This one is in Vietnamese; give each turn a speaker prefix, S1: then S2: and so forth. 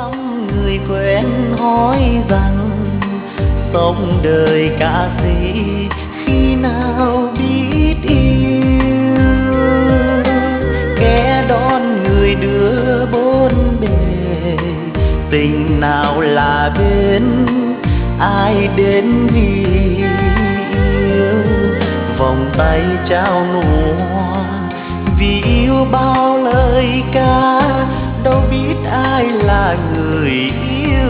S1: lắm người quen hỏi rằng sống đời ca sĩ khi nào biết yêu. Kẻ đón người đưa bốn bề, tình nào là bên ai đến vì yêu. Vòng tay trao nụ vì yêu bao lời ca, đâu biết ai là người yêu